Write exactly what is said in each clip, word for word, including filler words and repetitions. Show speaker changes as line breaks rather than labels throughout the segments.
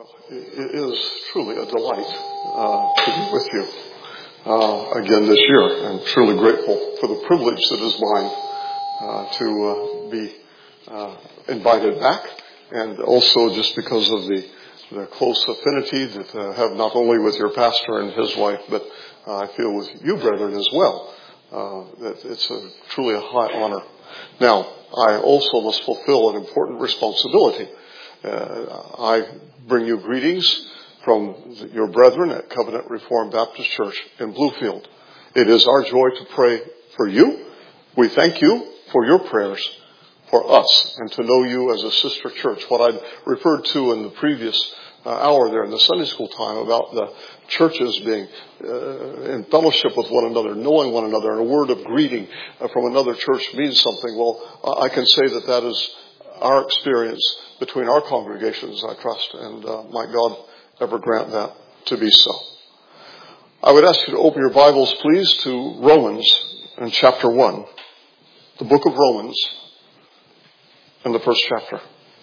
It is truly a delight uh, to be with you uh, again this year. I'm truly grateful for the privilege that is mine uh, to uh, be uh, invited back, and also just because of the, the close affinity that I uh, have not only with your pastor and his wife, but uh, I feel with you, brethren, as well. Uh, that it's a, truly a high honor. Now, I also must fulfill an important responsibility. Uh, I bring you greetings from your brethren at Covenant Reformed Baptist Church in Bluefield. It is our joy to pray for you. We thank you for your prayers for us and to know you as a sister church. What I referred to in the previous uh, hour there in the Sunday school time about the churches being uh, in fellowship with one another, knowing one another, and a word of greeting uh, from another church means something. Well, I can say that that is our experience between our congregations, I trust, and uh, might God ever grant that to be so. I would ask you to open your Bibles, please, to Romans in chapter one, the book of Romans, in the first chapter.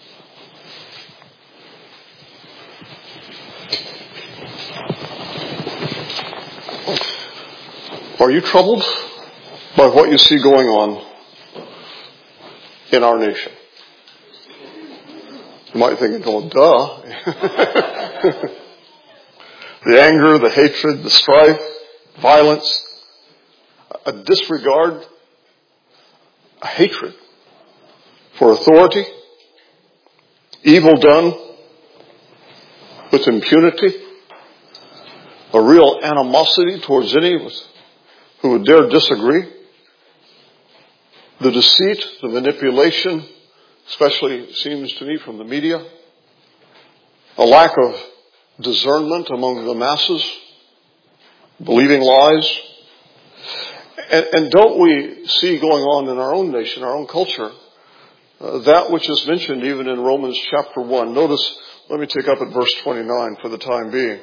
Are you troubled by what you see going on in our nation? You might think, oh, duh. The anger, the hatred, the strife, violence, a disregard, a hatred for authority, evil done with impunity, a real animosity towards any who would dare disagree, the deceit, the manipulation, especially it seems to me from the media, a lack of discernment among the masses, believing lies. And, and don't we see going on in our own nation, our own culture, uh, that which is mentioned even in Romans chapter one. Notice, let me take up at verse twenty-nine for the time being.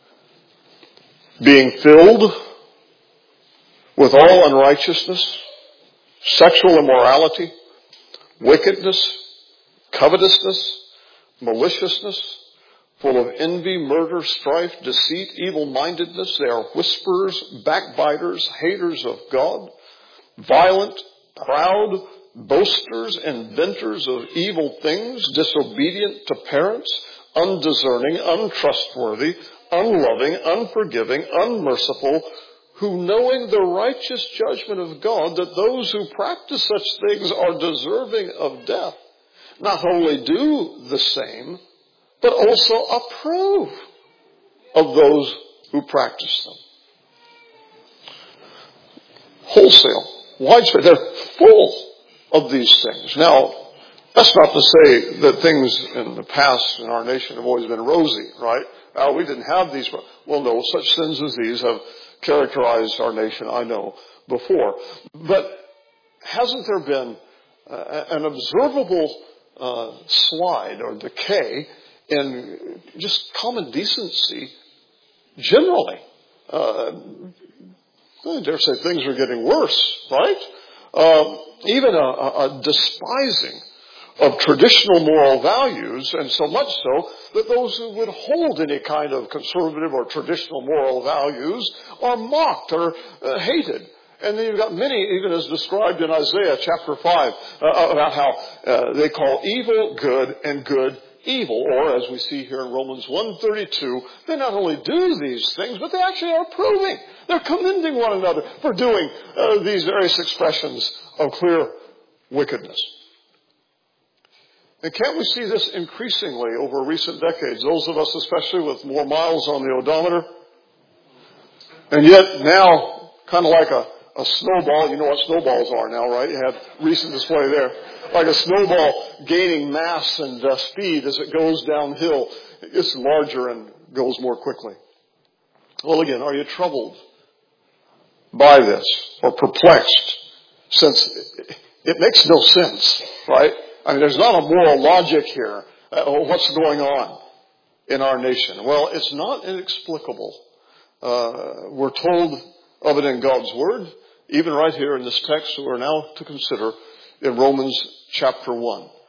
Being filled with all unrighteousness, sexual immorality, wickedness, covetousness, maliciousness, full of envy, murder, strife, deceit, evil-mindedness. They are whisperers, backbiters, haters of God, violent, proud, boasters, inventors of evil things, disobedient to parents, undiscerning, untrustworthy, unloving, unforgiving, unmerciful, who knowing the righteous judgment of God, that those who practice such things are deserving of death, not only do the same, but also approve of those who practice them. Wholesale, widespread, they're full of these things. Now, that's not to say that things in the past in our nation have always been rosy, right? Uh, we didn't have these. Well, no, such sins as these have characterized our nation, I know, before. But hasn't there been uh, an observable uh, slide or decay in just common decency generally? Uh, I dare say things are getting worse, right? Uh, even a, a despising of traditional moral values, and so much so that those who would hold any kind of conservative or traditional moral values are mocked or uh, hated. And then you've got many, even as described in Isaiah chapter five, uh, about how uh, they call evil good and good evil. Or, as we see here in Romans one thirty-two, they not only do these things, but they actually are approving. They're commending one another for doing uh, these various expressions of clear wickedness. And can't we see this increasingly over recent decades, those of us especially with more miles on the odometer? And yet now, kind of like a, a snowball, you know what snowballs are now, right? You have recent display there. Like a snowball gaining mass and uh, speed as it goes downhill. It gets larger and goes more quickly. Well, again, are you troubled by this or perplexed? Since it, it makes no sense, right? I mean, there's not a moral logic here. Uh, what's going on in our nation? Well, it's not inexplicable. Uh, we're told of it in God's Word, even right here in this text that we're now to consider in Romans chapter one.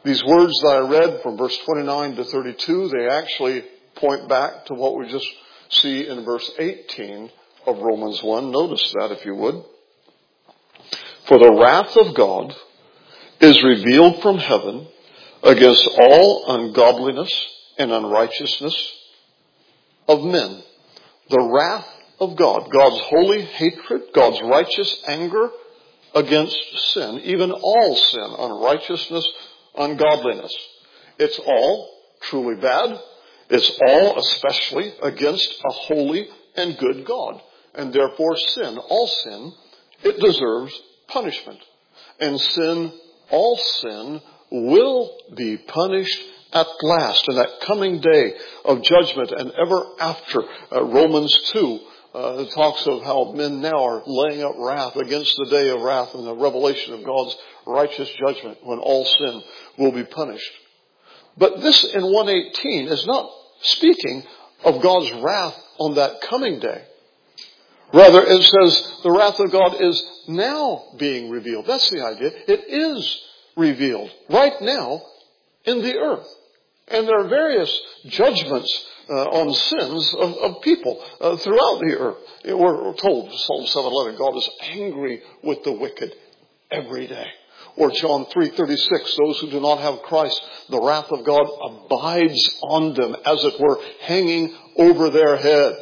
These words that I read from verse twenty-nine to thirty-two, they actually point back to what we just see in verse eighteen of Romans one. Notice that, if you would. For the wrath of God is revealed from heaven against all ungodliness and unrighteousness of men. The wrath of God, God's holy hatred, God's righteous anger against sin, even all sin, unrighteousness, ungodliness. It's all truly bad. It's all especially against a holy and good God. And therefore sin, all sin, it deserves punishment. And sin, all sin, will be punished at last in that coming day of judgment and ever after. Uh, Romans two uh, talks of how men now are laying up wrath against the day of wrath and the revelation of God's righteous judgment when all sin will be punished. But this in one eighteen is not speaking of God's wrath on that coming day. Rather, it says the wrath of God is now being revealed. That's the idea. It is revealed right now in the earth. And there are various judgments uh, on sins of, of people uh, throughout the earth. We're told, Psalm seven eleven, God is angry with the wicked every day. Or John three thirty-six, those who do not have Christ, the wrath of God abides on them, as it were, hanging over their head.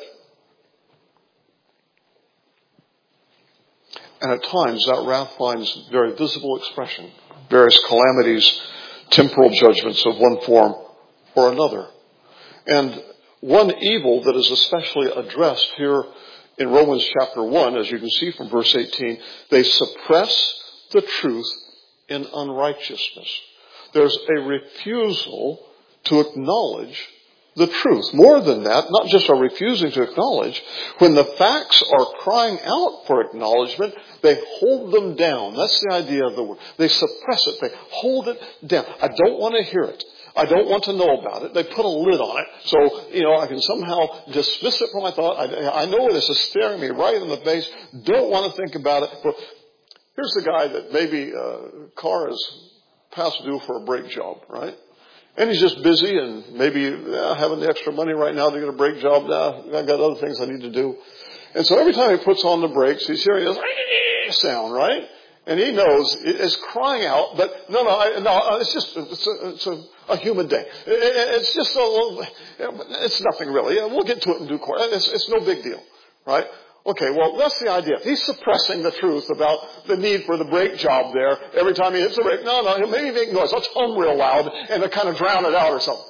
And at times that wrath finds very visible expression. Various calamities, temporal judgments of one form or another. And one evil that is especially addressed here in Romans chapter one, as you can see from verse eighteen, they suppress the truth in unrighteousness. There's a refusal to acknowledge the truth. More than that, not just a refusing to acknowledge. When the facts are crying out for acknowledgement, they hold them down. That's the idea of the word. They suppress it. They hold it down. I don't want to hear it. I don't want to know about it. They put a lid on it. So, you know, I can somehow dismiss it from my thought. I, I know this is staring me right in the face. Don't want to think about it. But here's the guy that maybe uh, car is past due for a brake job, right? And he's just busy and maybe uh, having the extra money right now to get a brake job. Nah, I've got other things I need to do. And so every time he puts on the brakes, he's hearing this sound, right? And he knows it's crying out, but no, no, I, no, it's just, it's a, it's a, a human day. It, it's just a little, it's nothing really. We'll get to it in due course. It's, it's no big deal, right? Okay, well, that's the idea. He's suppressing the truth about the need for the brake job there. Every time he hits the brake, no, no, he'll maybe make noise. Let's hum real loud and to kind of drown it out or something.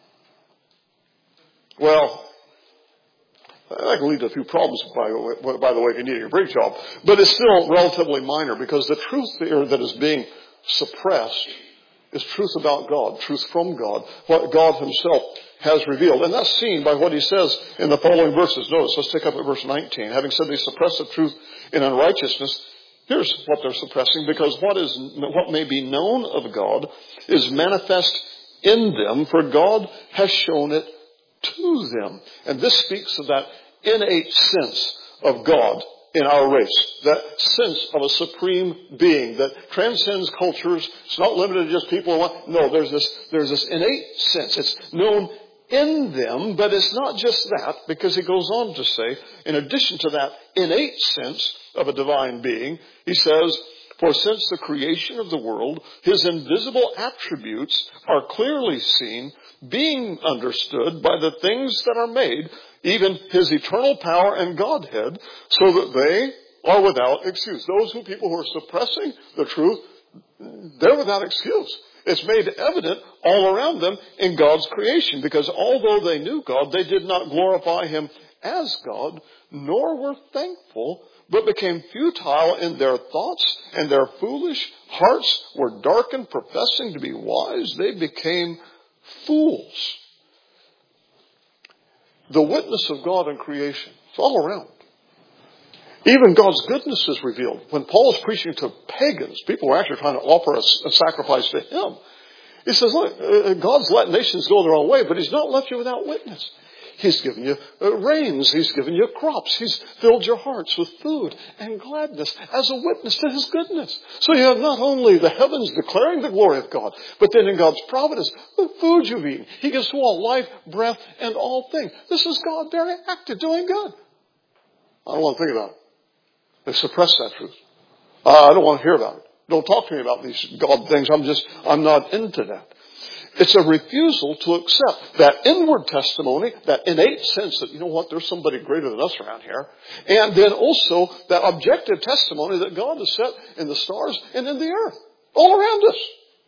Well, that can lead to a few problems, by the way, by the way, if you need your brake job. But it's still relatively minor because the truth here that is being suppressed is truth about God, truth from God, what God himself has revealed. And that's seen by what he says in the following verses. Notice, let's take up at verse nineteen. Having said they suppress the truth in unrighteousness, here's what they're suppressing, because what is what may be known of God is manifest in them, for God has shown it to them. And this speaks of that innate sense of God in our race, that sense of a supreme being that transcends cultures. It's not limited to just people. No, there's this, there's this innate sense. It's known in them, but it's not just that, because he goes on to say, in addition to that innate sense of a divine being, he says, for since the creation of the world, his invisible attributes are clearly seen, being understood by the things that are made, even his eternal power and Godhead, so that they are without excuse. Those who people who are suppressing the truth, they're without excuse. It's made evident all around them in God's creation, because although they knew God, they did not glorify him as God, nor were thankful, but became futile in their thoughts, and their foolish hearts were darkened. Professing to be wise, they became fools. The witness of God in creation, it's all around. Even God's goodness is revealed. When Paul is preaching to pagans, people were actually trying to offer a, a sacrifice to him. He says, look, uh, God's let nations go their own way, but he's not left you without witness. He's given you uh, rains. He's given you crops. He's filled your hearts with food and gladness as a witness to His goodness. So you have not only the heavens declaring the glory of God, but then in God's providence, the food you've eaten. He gives to all life, breath, and all things. This is God very active, doing good. I don't want to think about it. They suppress that truth. Uh, I don't want to hear about it. Don't talk to me about these God things. I'm just, I'm not into that. It's a refusal to accept that inward testimony, that innate sense that, you know what, there's somebody greater than us around here. And then also that objective testimony that God has set in the stars and in the earth, all around us.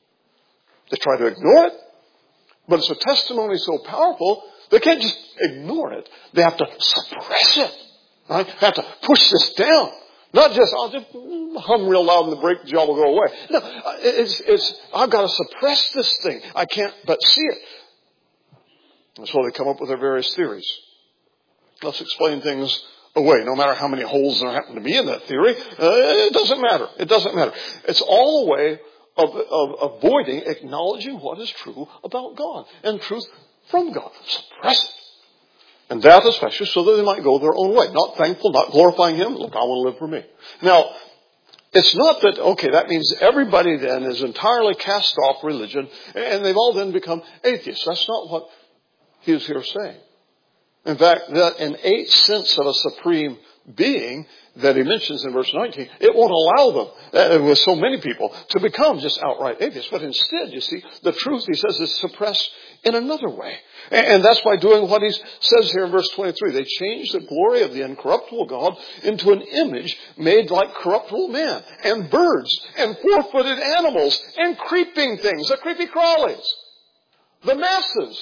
They try to ignore it, but it's a testimony so powerful, they can't just ignore it. They have to suppress it. Right? They have to push this down. Not just, I'll just hum real loud and the brake job will go away. No, it's, it's, I've got to suppress this thing. I can't but see it. That's why they come up with their various theories. Let's explain things away. No matter how many holes there happen to be in that theory, uh, it doesn't matter. It doesn't matter. It's all a way of, of avoiding acknowledging what is true about God and truth from God. Suppress it. And that especially so that they might go their own way. Not thankful, not glorifying Him. Look, I want to live for me. Now, it's not that, okay, that means everybody then is entirely cast off religion and they've all then become atheists. That's not what he is here saying. In fact, that innate sense of a supreme being that he mentions in verse nineteen, it won't allow them, uh, with so many people, to become just outright atheists. But instead, you see, the truth, he says, is suppressed in another way. And that's by doing what he says here in verse twenty-three. They changed the glory of the incorruptible God into an image made like corruptible man, and birds, and four-footed animals, and creeping things, the creepy crawlies. The masses,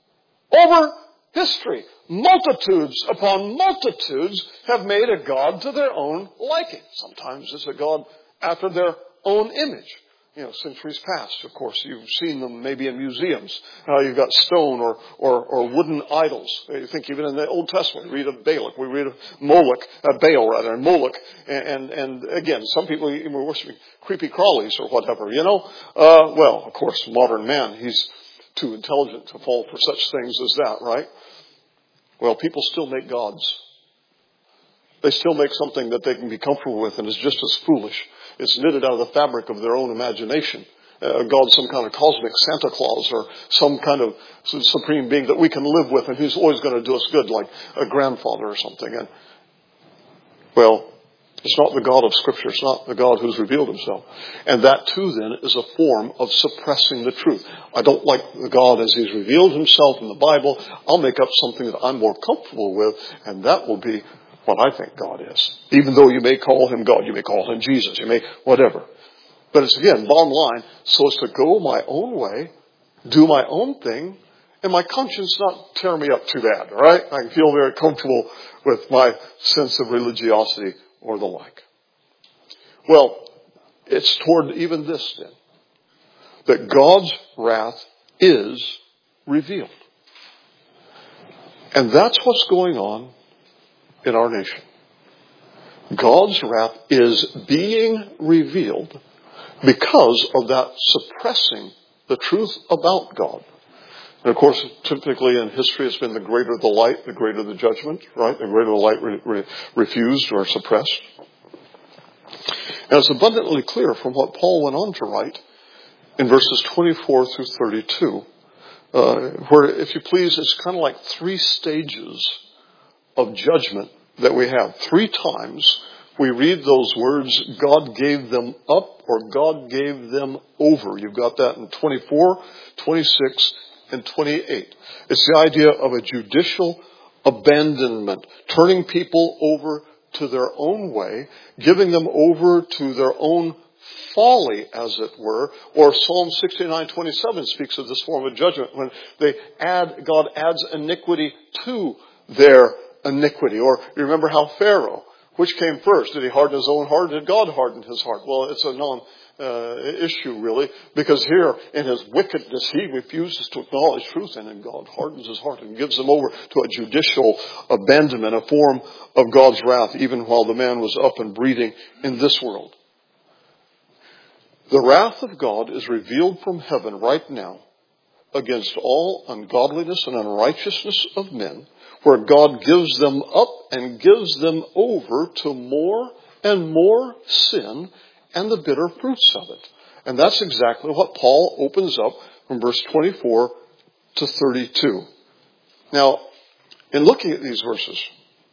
over history, multitudes upon multitudes have made a God to their own liking. Sometimes it's a God after their own image. You know, centuries past, of course, you've seen them maybe in museums. Uh, you've got stone or, or, or wooden idols. You think even in the Old Testament, we read of Balak, we read of Moloch, uh, Baal rather, and Moloch. And, and, and again, some people even were worshiping creepy crawlies or whatever, you know. Uh, well, of course, modern man, he's too intelligent to fall for such things as that, right? Well, people still make gods. They still make something that they can be comfortable with and is just as foolish. It's knitted out of the fabric of their own imagination. Uh, God, some kind of cosmic Santa Claus or some kind of supreme being that we can live with and who's always going to do us good, like a grandfather or something. And, well, it's not the God of Scripture. It's not the God who's revealed Himself. And that, too, then, is a form of suppressing the truth. I don't like the God as He's revealed Himself in the Bible. I'll make up something that I'm more comfortable with, and that will be what I think God is. Even though you may call Him God, you may call Him Jesus, you may whatever. But it's, again, bottom line, so as to go my own way, do my own thing, and my conscience not tear me up too bad, all right? I can feel very comfortable with my sense of religiosity or the like. Well, it's toward even this then, that God's wrath is revealed. And that's what's going on in our nation. God's wrath is being revealed because of that suppressing the truth about God. And of course, typically in history, it's been the greater the light, the greater the judgment, right? The greater the light re- re- refused or suppressed. And it's abundantly clear from what Paul went on to write in verses twenty-four through thirty-two, uh, where, if you please, it's kind of like three stages of judgment that we have. Three times we read those words, God gave them up or God gave them over. You've got that in twenty-four, twenty-six, and twenty-eight. It's the idea of a judicial abandonment, turning people over to their own way, giving them over to their own folly, as it were. Or Psalm sixty-nine twenty-seven speaks of this form of judgment when they add, God adds iniquity to their iniquity. Or you remember how Pharaoh, which came first? Did he harden his own heart or did God harden his heart? Well, it's a non uh, issue really, because here in his wickedness he refuses to acknowledge truth, and then God hardens his heart and gives him over to a judicial abandonment, a form of God's wrath, even while the man was up and breathing in this world. The wrath of God is revealed from heaven right now against all ungodliness and unrighteousness of men, where God gives them up and gives them over to more and more sin and the bitter fruits of it. And that's exactly what Paul opens up from verse twenty-four to thirty-two. Now, in looking at these verses,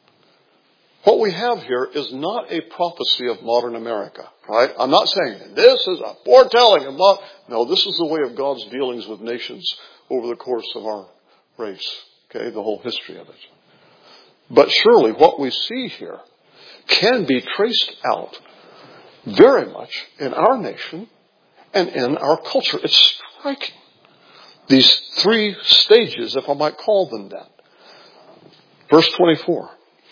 what we have here is not a prophecy of modern America, right? I'm not saying this is a foretelling of not. No, this is the way of God's dealings with nations over the course of our race, okay, the whole history of it. But surely what we see here can be traced out very much in our nation and in our culture. It's striking. These three stages, if I might call them that. Verse twenty-four.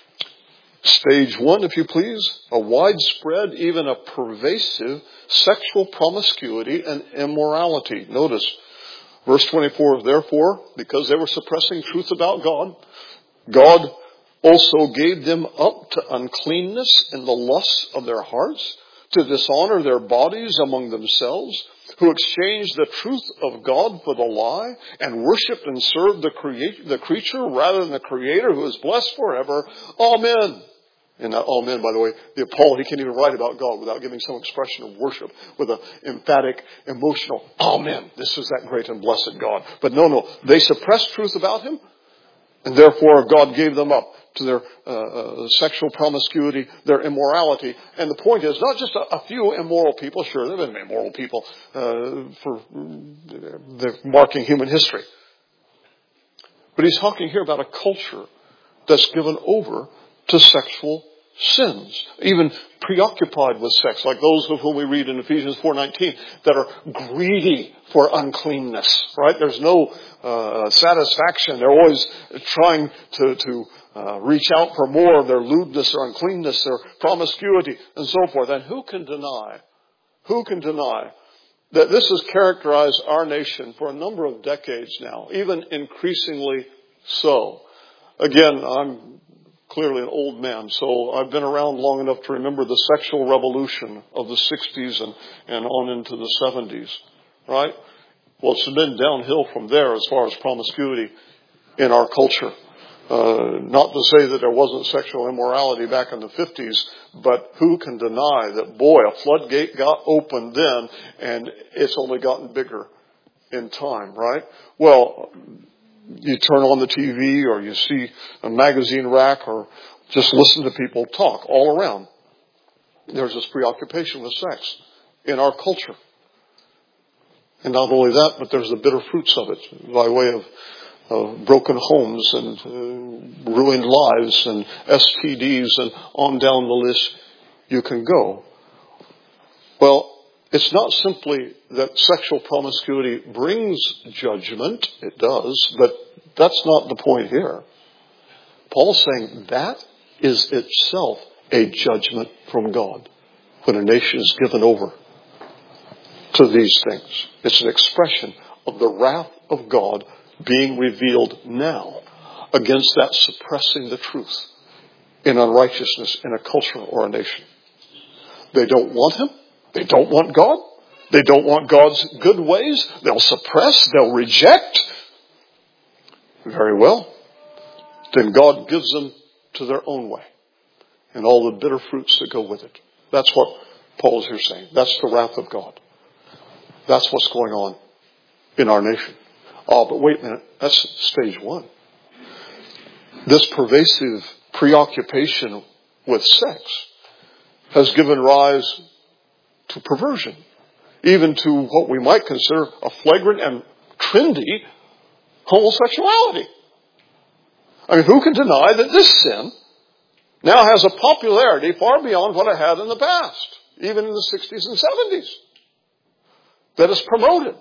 Stage one, if you please, a widespread, even a pervasive sexual promiscuity and immorality. Notice, verse twenty-four, therefore, because they were suppressing truth about God, God also gave them up to uncleanness in the lusts of their hearts, to dishonor their bodies among themselves, who exchanged the truth of God for the lie, and worshipped and served the, create, the creature rather than the Creator, who is blessed forever. Amen. And that amen, by the way, the Paul, he can't even write about God without giving some expression of worship with an emphatic, emotional amen. This is that great and blessed God. But no, no, they suppressed truth about him, and therefore God gave them up to their uh, uh, sexual promiscuity, their immorality. And the point is, not just a, a few immoral people. Sure, there have been immoral people uh, for the marking human history. But he's talking here about a culture that's given over to sexual sins, even preoccupied with sex, like those of whom we read in Ephesians four nineteen, that are greedy for uncleanness, right? There's no uh, satisfaction. They're always trying to, to uh, reach out for more of their lewdness or uncleanness, their promiscuity, and so forth. And who can deny, who can deny that this has characterized our nation for a number of decades now, even increasingly so? Again, I'm clearly an old man, so I've been around long enough to remember the sexual revolution of the sixties and, and on into the seventies, right? Well, it's been downhill from there as far as promiscuity in our culture. Uh, not to say that there wasn't sexual immorality back in the fifties, but who can deny that, boy, a floodgate got opened then, and it's only gotten bigger in time, right? Well, you turn on the T V or you see a magazine rack or just listen to people talk all around. There's this preoccupation with sex in our culture. And not only that, but there's the bitter fruits of it by way of uh, broken homes and uh, ruined lives and S T Ds and on down the list you can go. Well, it's not simply that sexual promiscuity brings judgment. It does, but that's not the point here. Paul's saying that is itself a judgment from God when a nation is given over to these things. It's an expression of the wrath of God being revealed now against that suppressing the truth in unrighteousness in a culture or a nation. They don't want him. They don't want God. They don't want God's good ways. They'll suppress. They'll reject. Very well. Then God gives them to their own way and all the bitter fruits that go with it. That's what Paul is here saying. That's the wrath of God. That's what's going on in our nation. Oh, but wait a minute. That's stage one. This pervasive preoccupation with sex has given rise to perversion, even to what we might consider a flagrant and trendy homosexuality. I mean, who can deny that this sin now has a popularity far beyond what it had in the past, even in the sixties and seventies, that is promoted.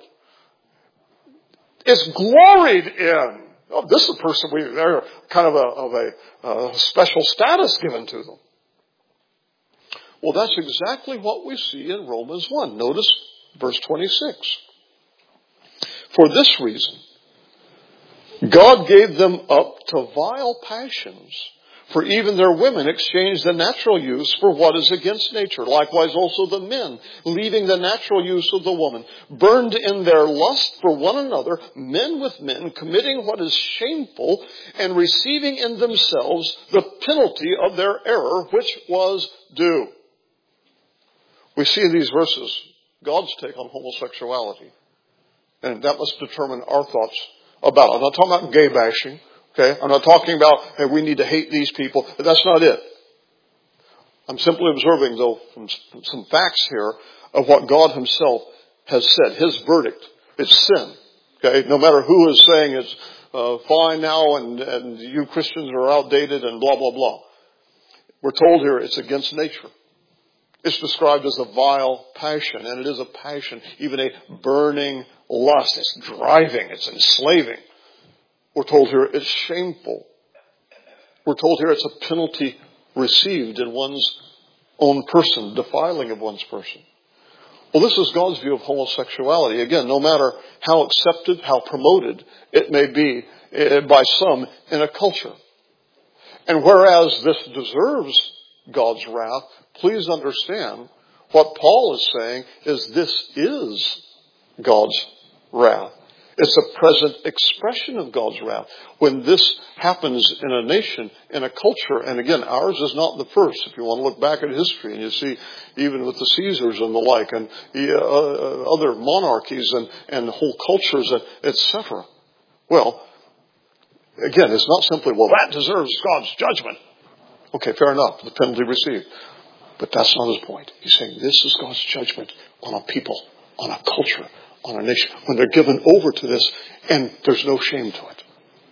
It's gloried in. Oh, this is a person we, they're kind of a, of a, a special status given to them. Well, that's exactly what we see in Romans one. Notice verse twenty-six. For this reason, God gave them up to vile passions, For even their women exchange the natural use for what is against nature. Likewise also the men, leaving the natural use of the woman, burned in their lust for one another, men with men, committing what is shameful, and receiving in themselves the penalty of their error, which was due. We see in these verses God's take on homosexuality. And that must determine our thoughts about it. I'm not talking about gay bashing. Okay, I'm not talking about, hey, we need to hate these people. But that's not it. I'm simply observing, though, from some facts here of what God himself has said. His verdict. It's sin. Okay, no matter who is saying it's uh, fine now and, and you Christians are outdated and blah, blah, blah. We're told here it's against nature. It's described as a vile passion, and it is a passion, even a burning lust. It's driving, it's enslaving. We're told here it's shameful. We're told here it's a penalty received in one's own person, defiling of one's person. Well, this is God's view of homosexuality. Again, no matter how accepted, how promoted it may be by some in a culture. And whereas this deserves God's wrath, please understand what Paul is saying is this is God's wrath. It's a present expression of God's wrath. When this happens in a nation, in a culture, and again, ours is not the first. If you want to look back at history and you see even with the Caesars and the like and the, uh, other monarchies and, and whole cultures, et cetera. Well, again, it's not simply, well, that deserves God's judgment. Okay, fair enough, the penalty received. But that's not his point. He's saying this is God's judgment on a people, on a culture, on a nation, when they're given over to this and there's no shame to it.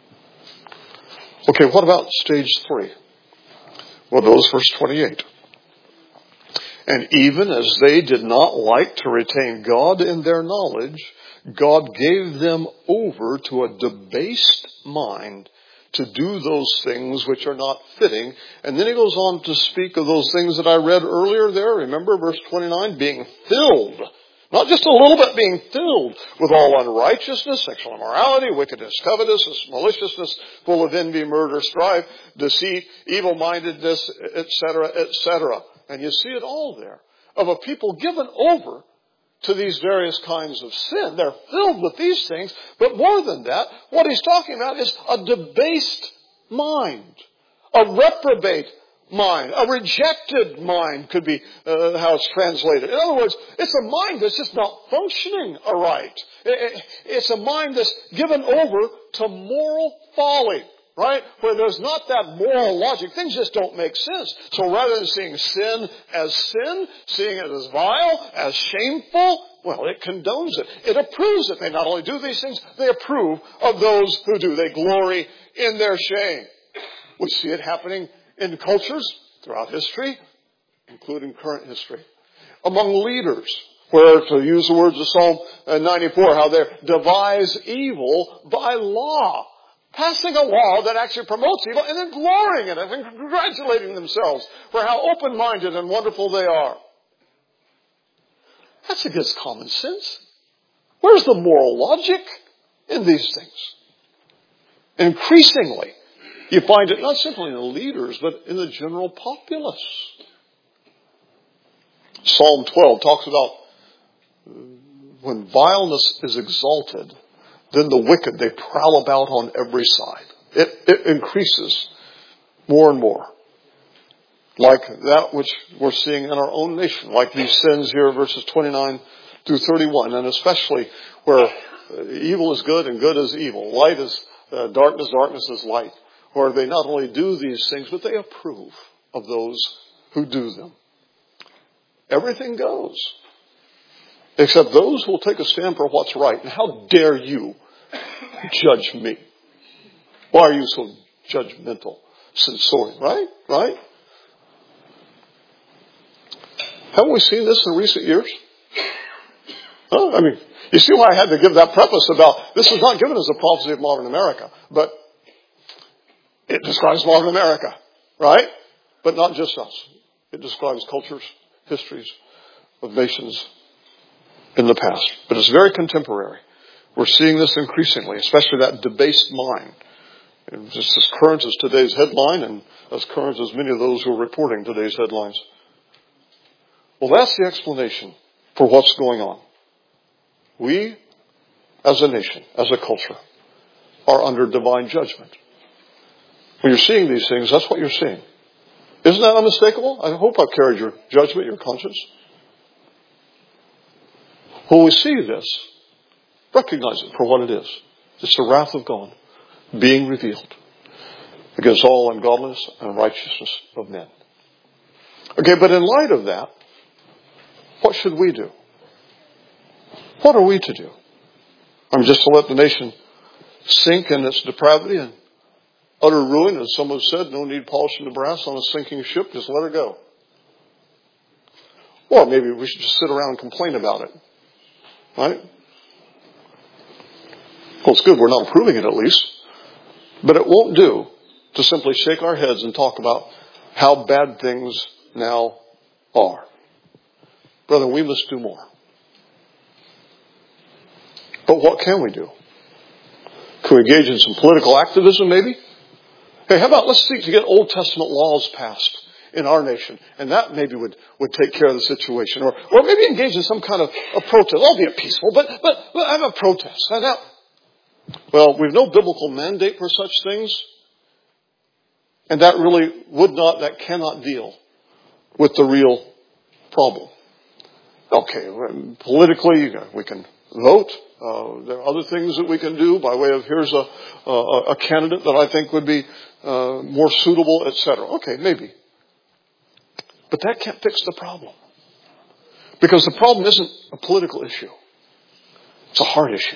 Okay, what about stage three? Well, notice verse twenty-eight. And even as they did not like to retain God in their knowledge, God gave them over to a debased mind to do those things which are not fitting. And then he goes on to speak of those things that I read earlier there. Remember verse twenty-nine, being filled. Not just a little bit, being filled with all unrighteousness, sexual immorality, wickedness, covetousness, maliciousness, full of envy, murder, strife, deceit, evil-mindedness, et cetera, et cetera. And you see it all there. Of a people given over to these various kinds of sin. They're filled with these things. But more than that, what he's talking about is a debased mind. A reprobate mind. A rejected mind could be uh, how it's translated. In other words, it's a mind that's just not functioning aright. It's a mind that's given over to moral folly. Right? Where there's not that moral logic. Things just don't make sense. So rather than seeing sin as sin, seeing it as vile, as shameful, well, it condones it. It approves it. They not only do these things, they approve of those who do. They glory in their shame. We see it happening in cultures throughout history, including current history. Among leaders, where, to use the words of Psalm ninety-four, how they devise evil by law. Passing a law that actually promotes evil and then glorying in it and congratulating themselves for how open-minded and wonderful they are. That's against common sense. Where's the moral logic in these things? Increasingly, you find it not simply in the leaders, but in the general populace. Psalm twelve talks about when vileness is exalted, then the wicked, they prowl about on every side. It, it increases more and more. Like that which we're seeing in our own nation. Like these sins here, verses twenty-nine through thirty-one. And especially where evil is good and good is evil. Light is uh, darkness, darkness is light. Where they not only do these things, but they approve of those who do them. Everything goes. Except those who will take a stand for what's right. And how dare you judge me? Why are you so judgmental, censorious? Right? Right? Haven't we seen this in recent years? Huh? I mean, you see why I had to give that preface about this was not given as a prophecy of modern America, but it describes modern America, right? But not just us. It describes cultures, histories of nations in the past. But it's very contemporary. We're seeing this increasingly, especially that debased mind And just as current as today's headline and as current as many of those who are reporting today's headlines. Well, that's the explanation for what's going on. We, as a nation, as a culture, are under divine judgment. When you're seeing these things, that's what you're seeing. Isn't that unmistakable? I hope I've carried your judgment, your conscience. When we see this, recognize it for what it is. It's the wrath of God being revealed against all ungodliness and righteousness of men. Okay, but in light of that, what should we do? What are we to do? I mean, just to let the nation sink in its depravity and utter ruin, as someone said, no need polishing the brass on a sinking ship, just let her go. Or maybe we should just sit around and complain about it. Right? Well, it's good we're not approving it at least. But it won't do to simply shake our heads and talk about how bad things now are. Brother, we must do more. But what can we do? Can we engage in some political activism maybe? Hey, how about let's seek to get Old Testament laws passed in our nation, and that maybe would, would take care of the situation. Or or maybe engage in some kind of a protest, albeit peaceful, but, but, but have a protest. That, well, we've no biblical mandate for such things, and that really would not, that cannot deal with the real problem. Okay, politically, we can vote. Uh, there are other things that we can do by way of here's a, a, a candidate that I think would be uh, more suitable, et cetera. Okay, maybe. But that can't fix the problem. Because the problem isn't a political issue. It's a heart issue.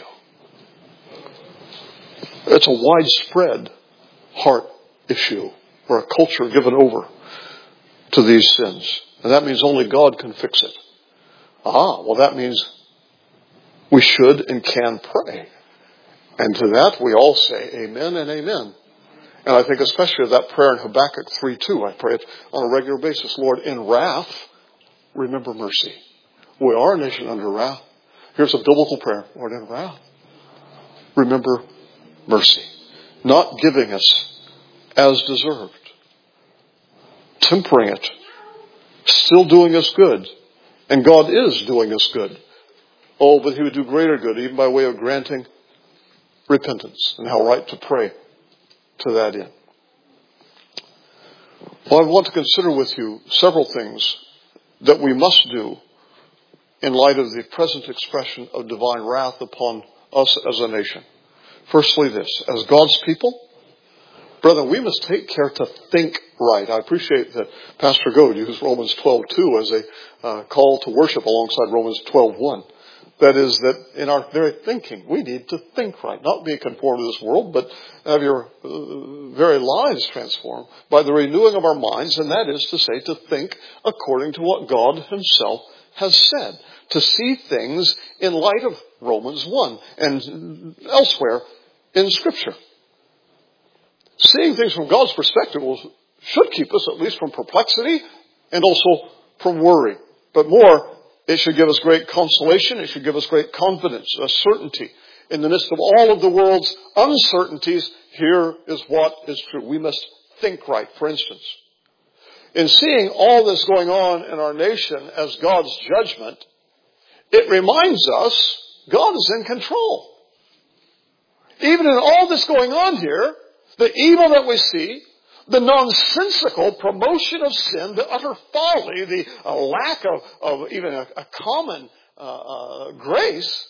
It's a widespread heart issue or a culture given over to these sins. And that means only God can fix it. Ah, well that means we should and can pray. And to that we all say amen and amen. And I think especially of that prayer in Habakkuk three two, I pray it on a regular basis. Lord, in wrath, remember mercy. We are a nation under wrath. Here's a biblical prayer. Lord, in wrath, remember mercy. Not giving us as deserved. Tempering it. Still doing us good. And God is doing us good. Oh, but He would do greater good, even by way of granting repentance, and how right to pray to that end. Well, I want to consider with you several things that we must do in light of the present expression of divine wrath upon us as a nation. Firstly, this, as God's people, brethren, we must take care to think right. I appreciate that Pastor Goad used Romans twelve two as a uh, call to worship alongside Romans twelve one. That is, that in our very thinking, we need to think right. Not be conformed to this world, but have your uh, very lives transformed by the renewing of our minds, and that is to say, to think according to what God Himself has said. To see things in light of Romans one and elsewhere in Scripture. Seeing things from God's perspective will, should keep us at least from perplexity and also from worry. But more, it should give us great consolation. It should give us great confidence, a certainty. In the midst of all of the world's uncertainties, here is what is true. We must think right. For instance, in seeing all this going on in our nation as God's judgment, it reminds us God is in control. Even in all this going on here, the evil that we see, the nonsensical promotion of sin, the utter folly, the uh, lack of, of even a, a common uh, uh, grace,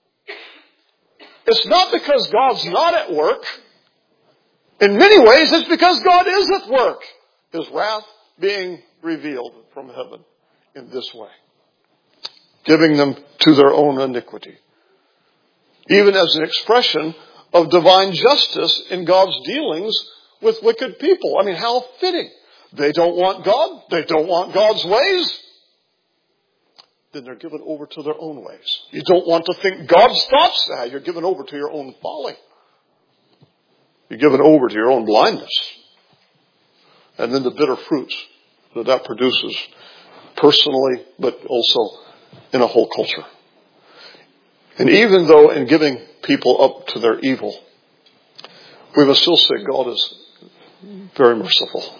it's not because God's not at work. In many ways, it's because God is at work. His wrath being revealed from heaven in this way. Giving them to their own iniquity. Even as an expression of divine justice in God's dealings with wicked people. I mean, how fitting. They don't want God. They don't want God's ways. Then they're given over to their own ways. You don't want to think God's thoughts. Ah, you're given over to your own folly. You're given over to your own blindness. And then the bitter fruits that that produces personally, but also in a whole culture. And even though in giving people up to their evil, we must still say God is very merciful.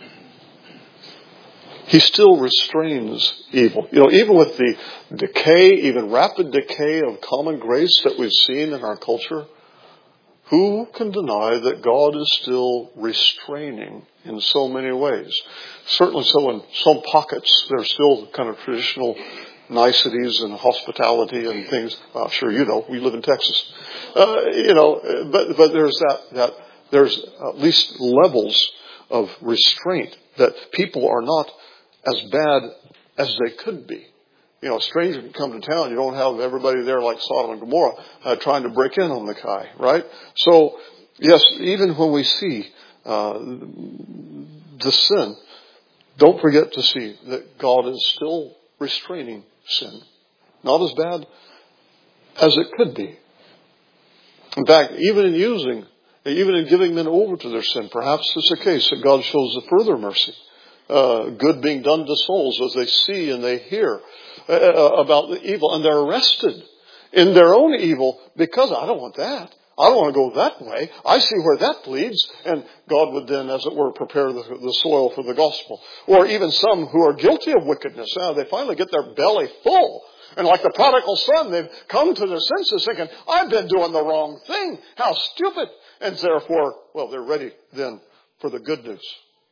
He still restrains evil. You know, even with the decay, even rapid decay of common grace that we've seen in our culture, who can deny that God is still restraining in so many ways? Certainly so in some pockets. There's still kind of traditional niceties and hospitality and things. Well, sure, you know, we live in Texas. Uh, you know, but, but there's that, that, there's at least levels of restraint that people are not as bad as they could be. You know, a stranger can come to town. You don't have everybody there like Sodom and Gomorrah uh, trying to break in on the guy, right? So, yes, even when we see uh, the sin, don't forget to see that God is still restraining sin. Not as bad as it could be. In fact, even in using, even in giving men over to their sin, perhaps it's a case that God shows a further mercy. Uh, good being done to souls as they see and they hear uh, about the evil, and they're arrested in their own evil because I don't want that. I don't want to go that way. I see where that leads, and God would then, as it were, prepare the, the soil for the gospel. Or even some who are guilty of wickedness. Now they finally get their belly full. And like the prodigal son, they've come to their senses thinking, I've been doing the wrong thing. How stupid. And therefore, well, they're ready then for the good news.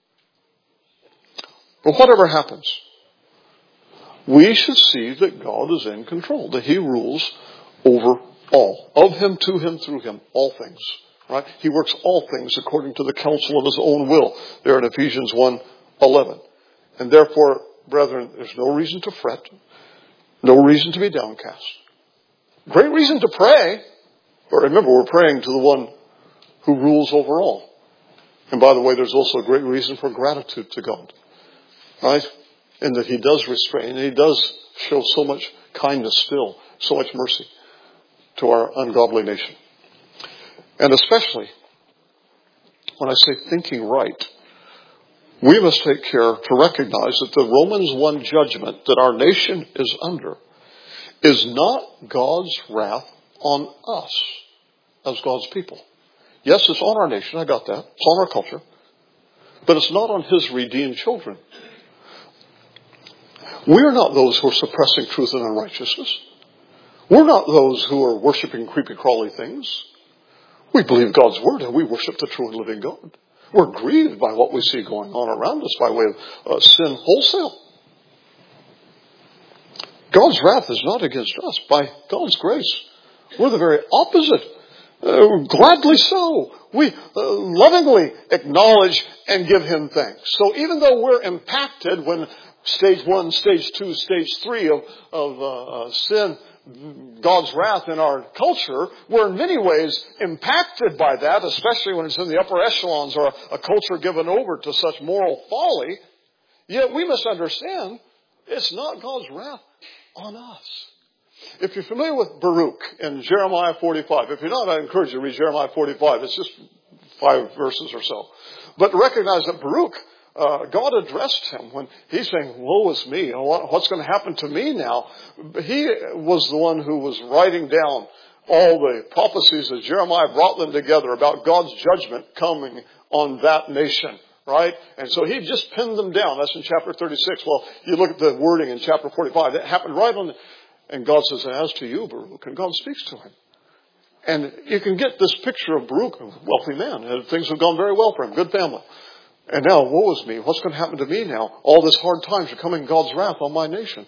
But whatever happens, we should see that God is in control, that He rules over all. Of Him, to Him, through Him, all things. Right? He works all things according to the counsel of His own will. There in Ephesians one eleven. And therefore, brethren, there's no reason to fret. No reason to be downcast. Great reason to pray. But remember, we're praying to the one who rules over all. And by the way, there's also a great reason for gratitude to God. Right? In that He does restrain, and He does show so much kindness still, so much mercy to our ungodly nation. And especially, when I say thinking right, we must take care to recognize that the Romans one judgment that our nation is under is not God's wrath on us as God's people. Yes, it's on our nation, I got that. It's on our culture. But it's not on His redeemed children. We're not those who are suppressing truth and unrighteousness. We're not those who are worshiping creepy crawly things. We believe God's word and we worship the true and living God. We're grieved by what we see going on around us by way of uh, sin wholesale. God's wrath is not against us. By God's grace, we're the very opposite. Uh, gladly so. We uh, lovingly acknowledge and give Him thanks. So even though we're impacted when stage one, stage two, stage three of, of uh, sin, God's wrath in our culture, we're in many ways impacted by that, especially when it's in the upper echelons or a, a culture given over to such moral folly. Yet we must understand it's not God's wrath on us. If you're familiar with Baruch in Jeremiah forty-five, if you're not, I encourage you to read Jeremiah forty-five. It's just five verses or so. But recognize that Baruch, Uh, God addressed him when he's saying, woe is me. What, what's going to happen to me now? He was the one who was writing down all the prophecies that Jeremiah brought them together about God's judgment coming on that nation. Right? And so he just pinned them down. That's in chapter thirty-six. Well, you look at the wording in chapter forty-five. That happened right on the, and God says, as to you, Baruch. And God speaks to him. And you can get this picture of Baruch, a wealthy man. And things have gone very well for him. Good family. And now, woe is me. What's going to happen to me now? All this hard times are coming, God's wrath on my nation.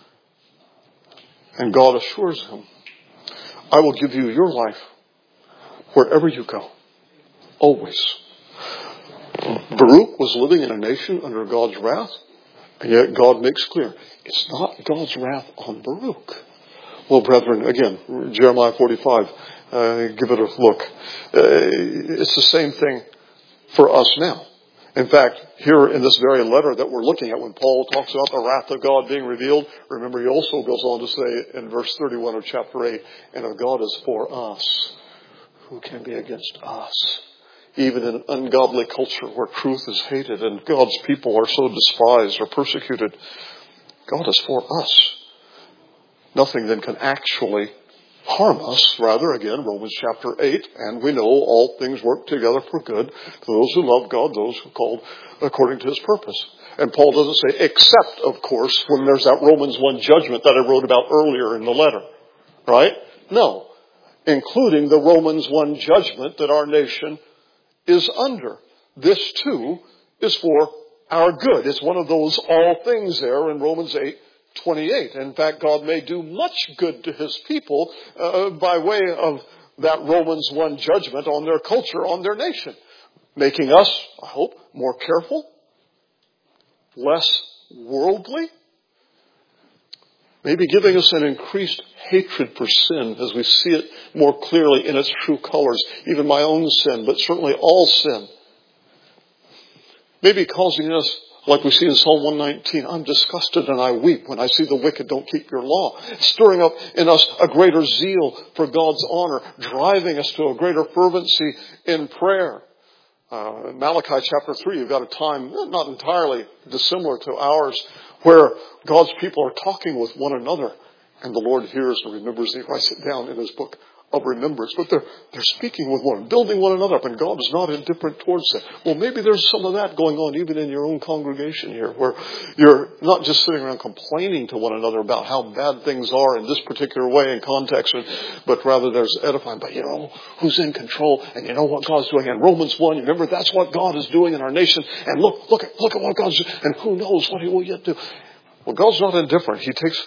And God assures him, I will give you your life wherever you go. Always. Baruch was living in a nation under God's wrath. And yet God makes clear, it's not God's wrath on Baruch. Well, brethren, again, Jeremiah forty-five, uh, give it a look. Uh, it's the same thing for us now. In fact, here in this very letter that we're looking at, when Paul talks about the wrath of God being revealed, remember he also goes on to say in verse thirty-one of chapter eight, and if God is for us, who can be against us? Even in an ungodly culture where truth is hated and God's people are so despised or persecuted, God is for us. Nothing then can actually harm us. Rather, again, Romans chapter eight, and we know all things work together for good for those who love God, those who are called according to his purpose. And Paul doesn't say, except, of course, when there's that Romans one judgment that I wrote about earlier in the letter. Right? No. Including the Romans one judgment that our nation is under. This, too, is for our good. It's one of those all things there in Romans eight twenty-eight. In fact, God may do much good to his people uh, by way of that Romans one judgment on their culture, on their nation. Making us, I hope, more careful, less worldly, maybe giving us an increased hatred for sin as we see it more clearly in its true colors. Even my own sin, but certainly all sin. Maybe causing us, like we see in Psalm one nineteen, I'm disgusted and I weep when I see the wicked don't keep your law. Stirring up in us a greater zeal for God's honor, driving us to a greater fervency in prayer. Uh, Malachi chapter three, you've got a time not entirely dissimilar to ours, where God's people are talking with one another, and the Lord hears and remembers. He writes it down in his book of remembrance. But they're they're speaking with one, building one another up, and God is not indifferent towards them. Well, maybe there's some of that going on even in your own congregation here, where you're not just sitting around complaining to one another about how bad things are in this particular way and context, but rather there's edifying. But you know who's in control, and you know what God's doing. And Romans one, you remember that's what God is doing in our nation. And look, look at look at what God's doing, and who knows what He will yet do. Well, God's not indifferent. He takes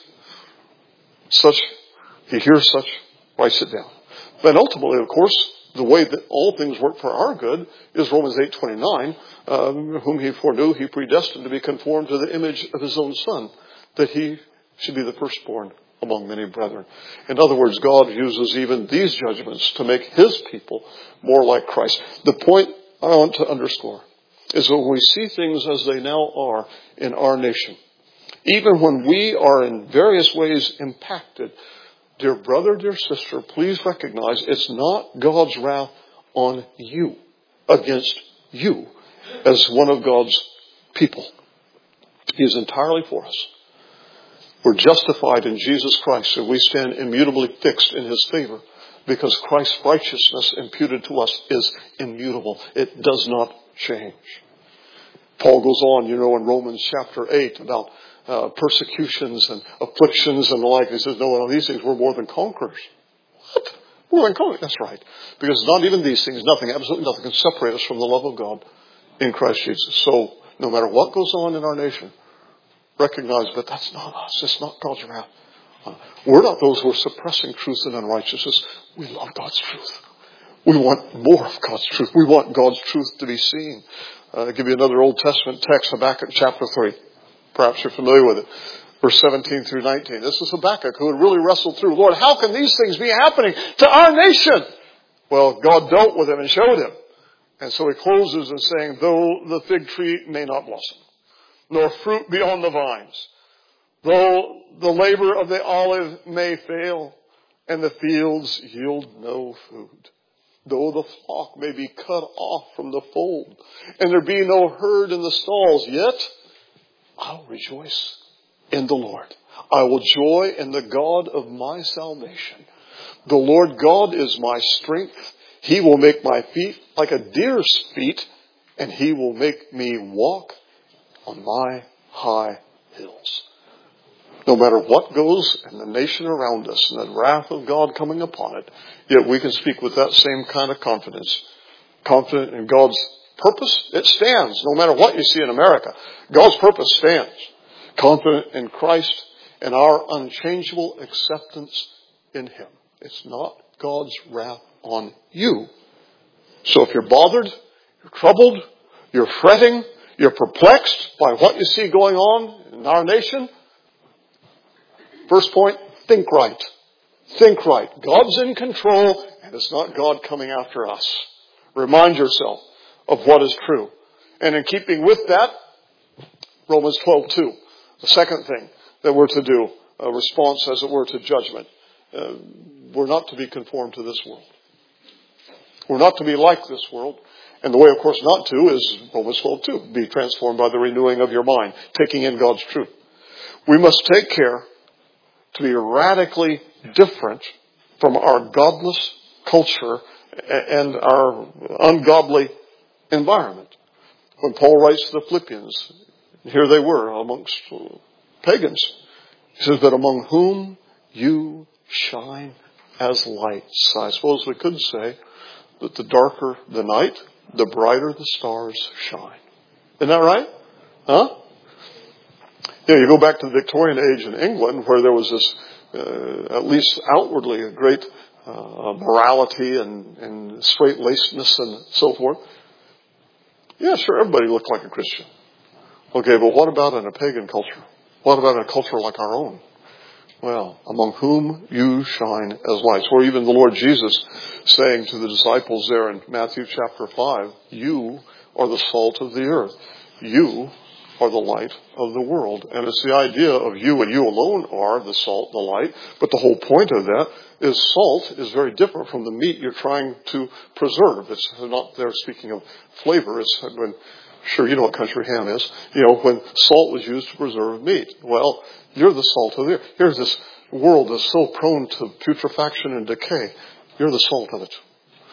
such, He hears such, writes it down. But ultimately, of course, the way that all things work for our good is Romans eight twenty-nine, um, whom He foreknew, He predestined to be conformed to the image of His own Son, that He should be the firstborn among many brethren. In other words, God uses even these judgments to make His people more like Christ. The point I want to underscore is that when we see things as they now are in our nation, even when we are in various ways impacted, dear brother, dear sister, please recognize it's not God's wrath on you, against you, as one of God's people. He is entirely for us. We're justified in Jesus Christ, and we stand immutably fixed in His favor, because Christ's righteousness imputed to us is immutable. It does not change. Paul goes on, you know, in Romans chapter eight about Uh, persecutions and afflictions and the like. He says, no, well, these things we're more than conquerors. What? More than conquerors? That's right. Because not even these things, nothing, absolutely nothing can separate us from the love of God in Christ Jesus. So no matter what goes on in our nation, recognize that that's not us. It's not God's wrath. Uh, we're not those who are suppressing truth and unrighteousness. We love God's truth. We want more of God's truth. We want God's truth to be seen. Uh, I'll give you another Old Testament text, Habakkuk chapter three. Perhaps you're familiar with it. Verse seventeen through nineteen. This is Habakkuk who had really wrestled through. Lord, how can these things be happening to our nation? Well, God dealt with him and showed him. And so he closes in saying, though the fig tree may not blossom, nor fruit be on the vines, though the labor of the olive may fail, and the fields yield no food, though the flock may be cut off from the fold, and there be no herd in the stalls, yet I'll rejoice in the Lord. I will joy in the God of my salvation. The Lord God is my strength. He will make my feet like a deer's feet, and He will make me walk on my high hills. No matter what goes in the nation around us and the wrath of God coming upon it, yet we can speak with that same kind of confidence. Confident in God's purpose, it stands. No matter what you see in America, God's purpose stands. Confident in Christ and our unchangeable acceptance in Him. It's not God's wrath on you. So if you're bothered, you're troubled, you're fretting, you're perplexed by what you see going on in our nation, first point, think right. Think right. God's in control, and it's not God coming after us. Remind yourself of what is true. And in keeping with that, Romans twelve two, the second thing that we're to do, a response as it were to judgment. Uh, we're not to be conformed to this world. We're not to be like this world. And the way, of course, not to is Romans twelve two, be transformed by the renewing of your mind, taking in God's truth. We must take care to be radically different from our godless culture and our ungodly environment. When Paul writes to the Philippians, here they were amongst pagans. He says, but among whom you shine as lights. I suppose we could say that the darker the night, the brighter the stars shine. Isn't that right? Huh? Yeah, you go back to the Victorian age in England where there was this, uh, at least outwardly, a great uh, morality and, and straight-lacedness and so forth. Yeah, sure, everybody looked like a Christian. Okay, but what about in a pagan culture? What about in a culture like our own? Well, among whom you shine as lights. Or even the Lord Jesus saying to the disciples there in Matthew chapter five, you are the salt of the earth. You are the light of the world. And it's the idea of you and you alone are the salt, the light. But the whole point of that is salt is very different from the meat you're trying to preserve. It's not there speaking of flavor. It's when, sure, you know what country ham is. You know, when salt was used to preserve meat. Well, you're the salt of the earth. Here's this world that's so prone to putrefaction and decay. You're the salt of it.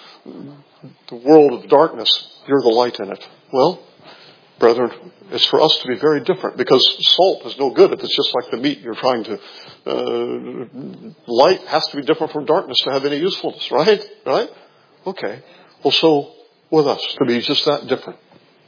The world of darkness, you're the light in it. Well, brethren, it's for us to be very different because salt is no good if it's just like the meat you're trying to... Uh, light has to be different from darkness to have any usefulness, right? Right? Okay. Well, so with us, to be just that different.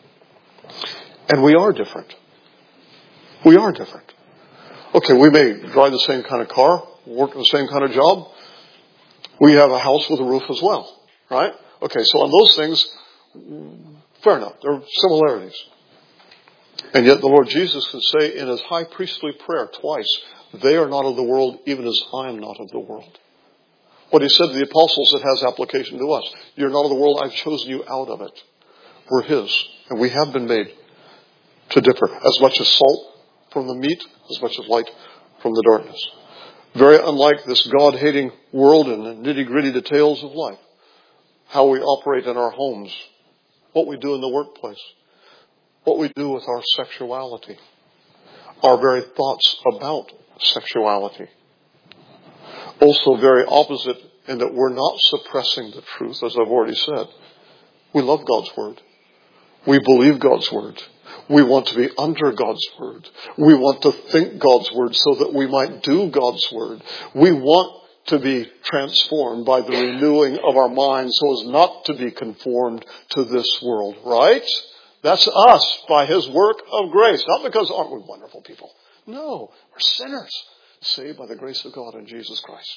And we are different. We are different. Okay, we may drive the same kind of car, work the same kind of job. We have a house with a roof as well, right? Okay, so on those things, fair enough. There are similarities. And yet the Lord Jesus can say in his high priestly prayer twice, they are not of the world, even as I am not of the world. What he said to the apostles, it has application to us. You're not of the world, I've chosen you out of it. We're his, and we have been made to differ. As much as salt from the meat, as much as light from the darkness. Very unlike this God-hating world and the nitty-gritty details of life. How we operate in our homes. What we do in the workplace. What we do with our sexuality. Our very thoughts about sexuality. Also very opposite in that we're not suppressing the truth, as I've already said. We love God's Word. We believe God's Word. We want to be under God's Word. We want to think God's Word so that we might do God's Word. We want to be transformed by the renewing of our minds so as not to be conformed to this world, right? That's us by his work of grace. Not because, aren't we wonderful people? No, we're sinners saved by the grace of God in Jesus Christ.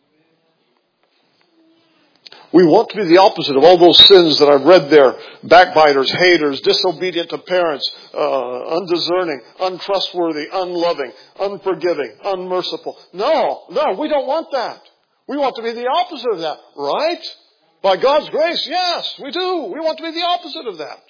We want to be the opposite of all those sins that I've read there. Backbiters, haters, disobedient to parents, uh, undiscerning, untrustworthy, unloving, unforgiving, unmerciful. No, no, we don't want that. We want to be the opposite of that, right? By God's grace, yes, we do. We want to be the opposite of that.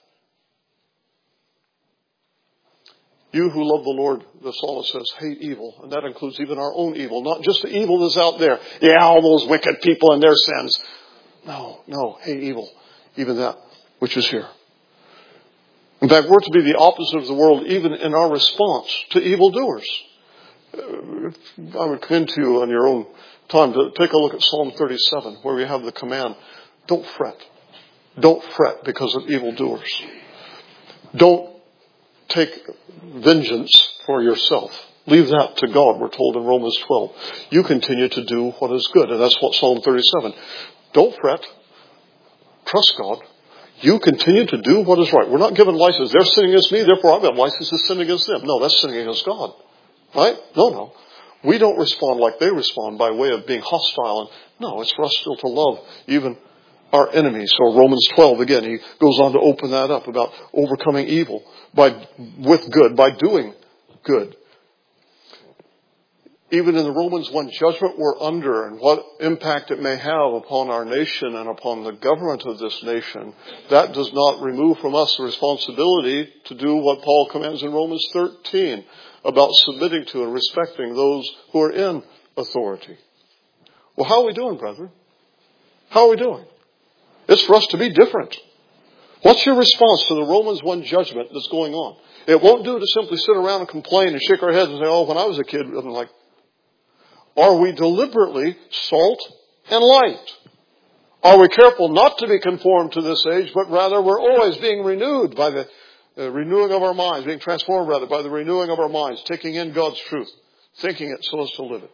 You who love the Lord, the psalmist says, hate evil. And that includes even our own evil. Not just the evil that's out there. Yeah, all those wicked people and their sins. No, no, hate evil. Even that which is here. In fact, we're to be the opposite of the world even in our response to evildoers. I would commend to you on your own time to take a look at Psalm thirty-seven, where we have the command, don't fret. Don't fret because of evildoers. Don't take vengeance for yourself. Leave that to God, we're told in Romans twelve. You continue to do what is good. And that's what Psalm thirty-seven. Don't fret. Trust God. You continue to do what is right. We're not given license. They're sinning against me, therefore I've got license to sin against them. No, that's sinning against God. Right? No, no. We don't respond like they respond by way of being hostile. And no, it's for us still to love even our enemies. So Romans twelve, again, he goes on to open that up about overcoming evil by with good, by doing good. Even in the Romans one judgment we're under and what impact it may have upon our nation and upon the government of this nation, that does not remove from us the responsibility to do what Paul commands in Romans thirteen about submitting to and respecting those who are in authority. Well, how are we doing, brethren? How are we doing? It's for us to be different. What's your response to the Romans one judgment that's going on? It won't do to simply sit around and complain and shake our heads and say, oh, when I was a kid, I'm like, are we deliberately salt and light. Are we careful not to be conformed to this age, but rather we're always being renewed by the uh, renewing of our minds, being transformed rather by the renewing of our minds, taking in God's truth, thinking it so as to live it.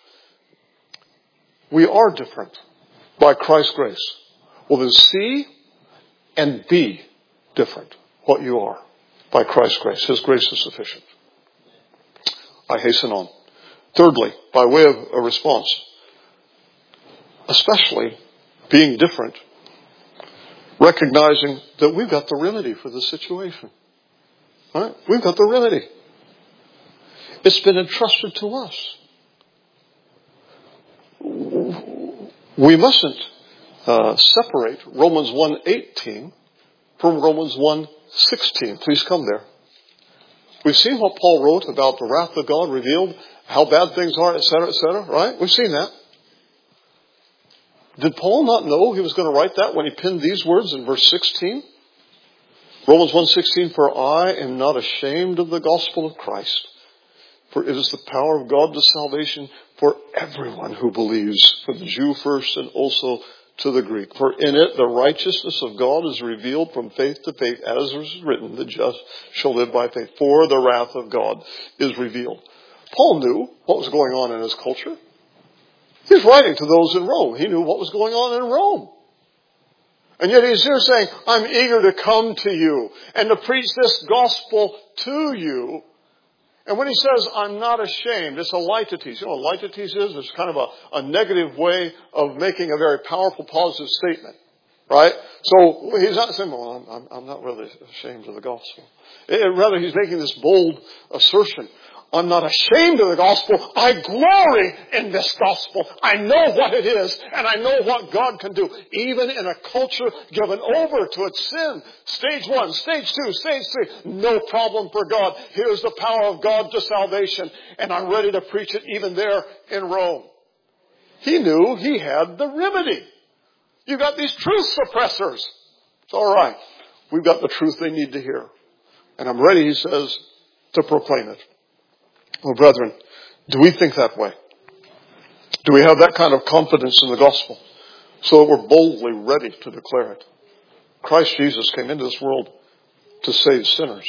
We are different by Christ's grace. Well, then see and be different what you are by Christ's grace. His grace is sufficient. I hasten on. Thirdly, by way of a response, especially being different, recognizing that we've got the remedy for the situation. Right? We've got the remedy. It's been entrusted to us. We mustn't uh, separate Romans one eighteen from Romans one sixteen. Please come there. We've seen what Paul wrote about the wrath of God revealed, how bad things are, et cetera, et cetera, right? We've seen that. Did Paul not know he was going to write that when he penned these words in verse sixteen? Romans one sixteen, for I am not ashamed of the gospel of Christ, for it is the power of God to salvation for everyone who believes, for the Jew first and also to the Greek. For in it the righteousness of God is revealed from faith to faith, as is written, the just shall live by faith. For the wrath of God is revealed. Paul knew what was going on in his culture. He's writing to those in Rome. He knew what was going on in Rome. And yet he's here saying, I'm eager to come to you and to preach this gospel to you. And when he says, I'm not ashamed, it's a litetes. You know what litetes is? It's kind of a, a negative way of making a very powerful positive statement. Right? So he's not saying, well, I'm, I'm not really ashamed of the gospel. It, rather, he's making this bold assertion. I'm not ashamed of the gospel. I glory in this gospel. I know what it is, and I know what God can do, even in a culture given over to its sin. Stage one, stage two, stage three, no problem for God. Here's the power of God to salvation, and I'm ready to preach it even there in Rome. He knew he had the remedy. You've got these truth suppressors. It's all right. We've got the truth they need to hear. And I'm ready, he says, to proclaim it. Well, brethren, do we think that way? Do we have that kind of confidence in the gospel so that we're boldly ready to declare it? Christ Jesus came into this world to save sinners.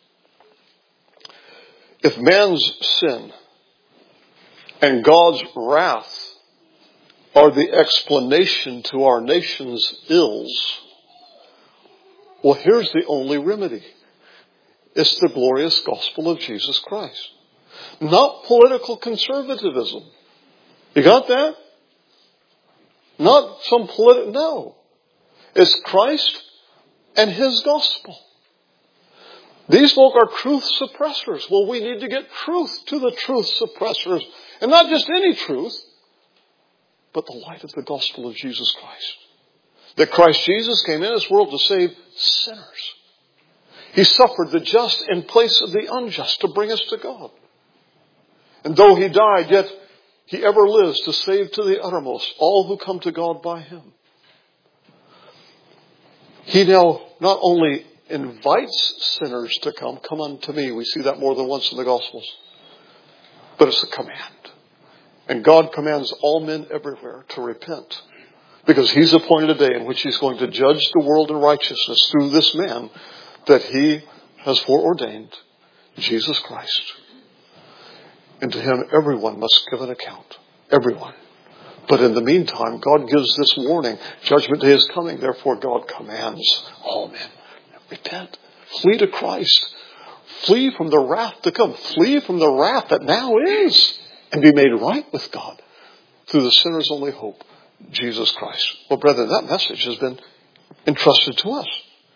If man's sin and God's wrath are the explanation to our nation's ills, well, here's the only remedy. It's the glorious gospel of Jesus Christ. Not political conservatism. You got that? Not some political... No. It's Christ and His gospel. These folk are truth suppressors. Well, we need to get truth to the truth suppressors. And not just any truth, but the light of the gospel of Jesus Christ. That Christ Jesus came in this world to save sinners. He suffered the just in place of the unjust to bring us to God. And though He died, yet He ever lives to save to the uttermost all who come to God by Him. He now not only invites sinners to come, come unto me. We see that more than once in the Gospels. But it's a command. And God commands all men everywhere to repent. Because He's appointed a day in which He's going to judge the world in righteousness through this man that He has foreordained, Jesus Christ. And to Him, everyone must give an account. Everyone. But in the meantime, God gives this warning. Judgment day is coming. Therefore, God commands all men. Repent. Flee to Christ. Flee from the wrath to come. Flee from the wrath that now is. And be made right with God. Through the sinner's only hope, Jesus Christ. Well, brethren, that message has been entrusted to us.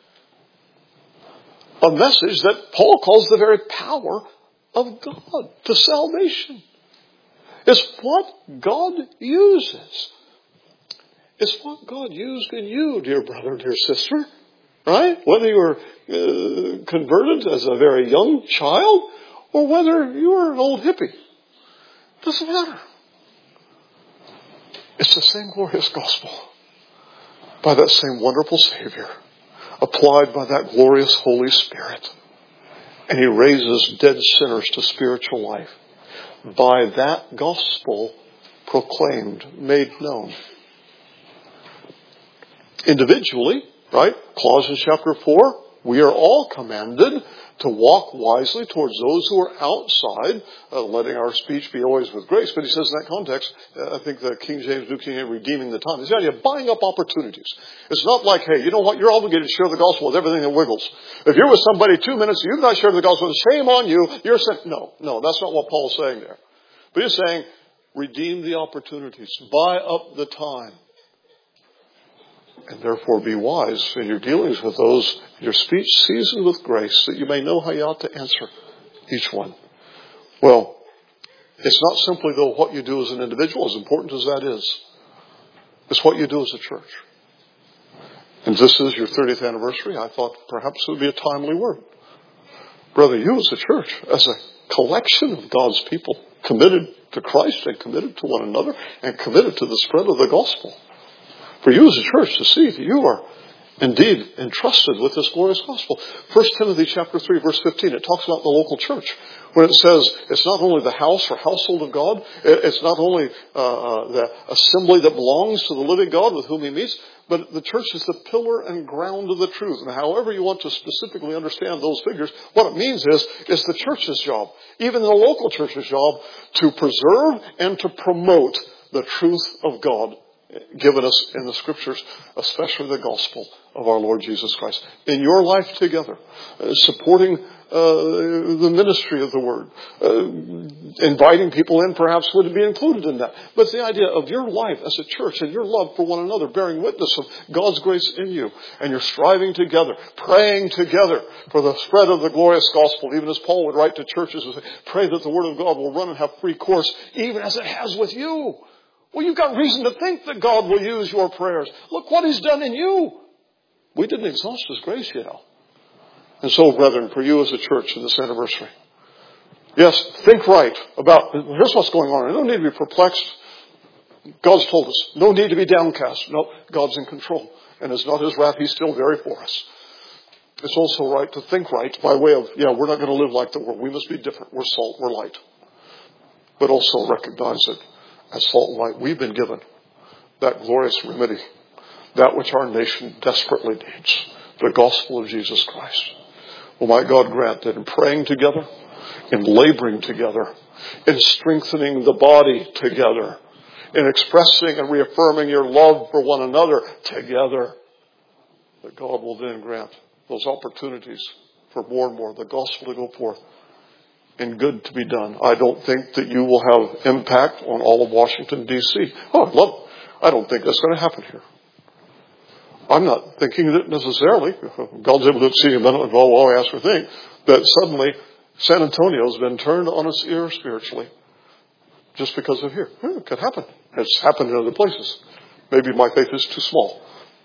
A message that Paul calls the very power of God to salvation. It's what God uses. It's what God used in you, dear brother, dear sister. Right? Whether you were uh, converted as a very young child or whether you were an old hippie. Doesn't matter. It's the same glorious gospel by that same wonderful Savior applied by that glorious Holy Spirit. And He raises dead sinners to spiritual life by that gospel proclaimed, made known Individually, right? Colossians chapter four, we are all commanded to walk wisely towards those who are outside, uh, letting our speech be always with grace. But he says in that context, uh, I think the King James, New King James, redeeming the time. It's the idea of buying up opportunities. It's not like, hey, you know what? You're obligated to share the gospel with everything that wiggles. If you're with somebody two minutes, you've not shared the gospel, shame on you. You're saying, no, no, that's not what Paul's saying there. But he's saying, redeem the opportunities. Buy up the time. And therefore be wise in your dealings with those, your speech seasoned with grace, that you may know how you ought to answer each one. Well, it's not simply, though, what you do as an individual, as important as that is. It's what you do as a church. And this is your thirtieth anniversary. I thought perhaps it would be a timely word. Brother, you as a church, as a collection of God's people, committed to Christ and committed to one another and committed to the spread of the gospel. For you as a church to see that you are indeed entrusted with this glorious gospel. First Timothy chapter three, verse fifteen, it talks about the local church. When it says it's not only the house or household of God, it's not only uh, the assembly that belongs to the living God with whom he meets, but the church is the pillar and ground of the truth. And however you want to specifically understand those figures, what it means is, it's the church's job, even the local church's job, to preserve and to promote the truth of God given us in the Scriptures, especially the gospel of our Lord Jesus Christ. In your life together, uh, supporting uh, the ministry of the Word, uh, inviting people in perhaps would be included in that. But it's the idea of your life as a church and your love for one another, bearing witness of God's grace in you, and you're striving together, praying together for the spread of the glorious gospel, even as Paul would write to churches and say, pray that the Word of God will run and have free course, even as it has with you. Well, you've got reason to think that God will use your prayers. Look what he's done in you. We didn't exhaust his grace yet. And so, brethren, for you as a church in this anniversary, yes, think right about, here's what's going on. You don't need to be perplexed. God's told us. No need to be downcast. No, God's in control. And it's not his wrath. He's still very for us. It's also right to think right by way of, yeah, we're not going to live like the world. We must be different. We're salt. We're light. But also recognize that as salt and light, we've been given that glorious remedy, that which our nation desperately needs, the gospel of Jesus Christ. Well, might God grant that in praying together, in laboring together, in strengthening the body together, in expressing and reaffirming your love for one another together, that God will then grant those opportunities for more and more of the gospel to go forth and good to be done. I don't think that you will have impact on all of Washington, D C Oh, I'd love, I don't think that's going to happen here. I'm not thinking that necessarily, God's able to exceed abundantly above all I ask or think, that suddenly San Antonio has been turned on its ear spiritually just because of here. Yeah, it could happen. It's happened in other places. Maybe my faith is too small.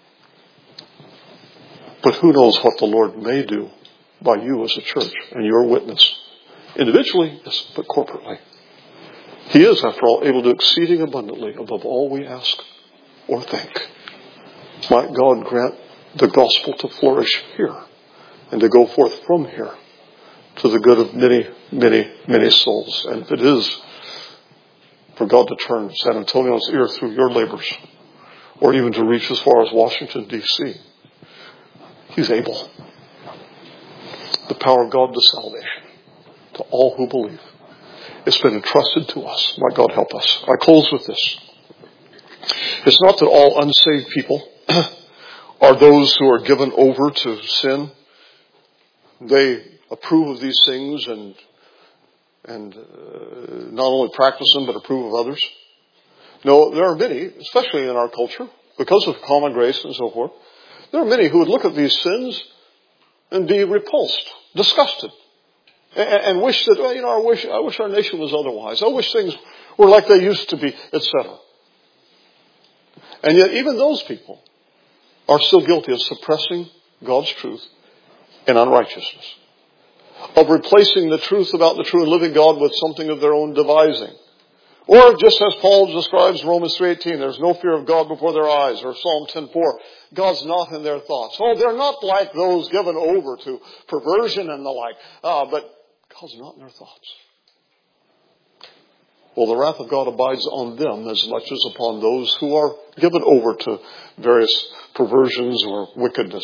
But who knows what the Lord may do by you as a church and your witness. Individually, yes, but corporately. He is, after all, able to exceeding abundantly above all we ask or think. Might God grant the gospel to flourish here and to go forth from here to the good of many, many, many souls. And if it is for God to turn San Antonio's ear through your labors, or even to reach as far as Washington, D C, he's able. The power of God to salvation to all who believe. It's been entrusted to us. Might God help us. I close with this. It's not that all unsaved people are those who are given over to sin. They approve of these things and and uh, not only practice them but approve of others. No, there are many, especially in our culture, because of common grace and so forth, there are many who would look at these sins and be repulsed, disgusted, and, and wish that, well, you know, I wish, I wish our nation was otherwise. I wish things were like they used to be, et cetera. And yet even those people are still guilty of suppressing God's truth in unrighteousness, of replacing the truth about the true and living God with something of their own devising. Or just as Paul describes in Romans three eighteen, there's no fear of God before their eyes, or Psalm ten four, God's not in their thoughts. Oh, they're not like those given over to perversion and the like, uh, but God's not in their thoughts. Well, the wrath of God abides on them as much as upon those who are given over to various perversions or wickedness.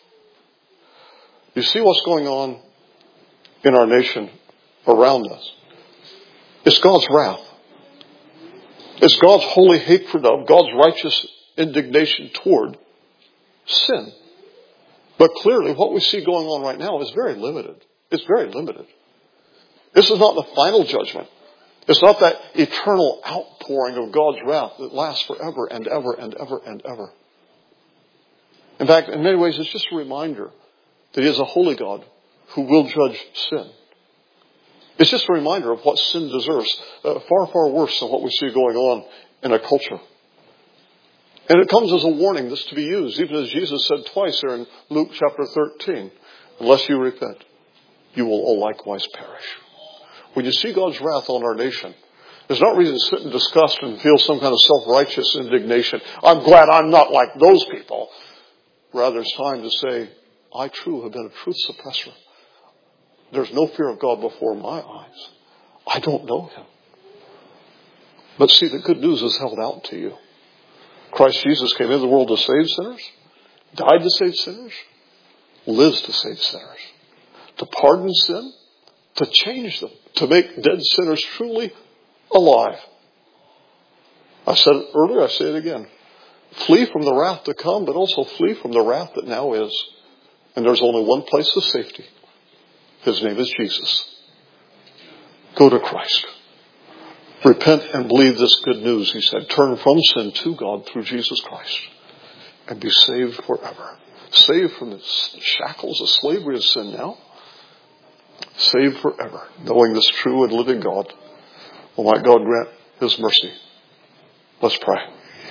You see what's going on in our nation around us? It's God's wrath. It's God's holy hatred of, God's righteous indignation toward sin. But clearly what we see going on right now is very limited. It's very limited. This is not the final judgment. It's not that eternal outpouring of God's wrath that lasts forever and ever and ever and ever. In fact, in many ways, it's just a reminder that He is a holy God who will judge sin. It's just a reminder of what sin deserves, uh, far, far worse than what we see going on in a culture. And it comes as a warning that's to be used, even as Jesus said twice there in Luke chapter thirteen, unless you repent, you will all likewise perish. When you see God's wrath on our nation, there's not reason to sit in disgust and feel some kind of self-righteous indignation. I'm glad I'm not like those people. Rather, it's time to say, I too have been a truth suppressor. There's no fear of God before my eyes. I don't know Him. But see, the good news is held out to you. Christ Jesus came into the world to save sinners, died to save sinners, lives to save sinners, to pardon sin, to change them, to make dead sinners truly alive. I said it earlier, I say it again. Flee from the wrath to come, but also flee from the wrath that now is. And there's only one place of safety. His name is Jesus. Go to Christ. Repent and believe this good news, He said. Turn from sin to God through Jesus Christ and be saved forever. Saved from the shackles of slavery of sin now. Saved forever, knowing this true and living God. Oh, might God grant His mercy. Let's pray.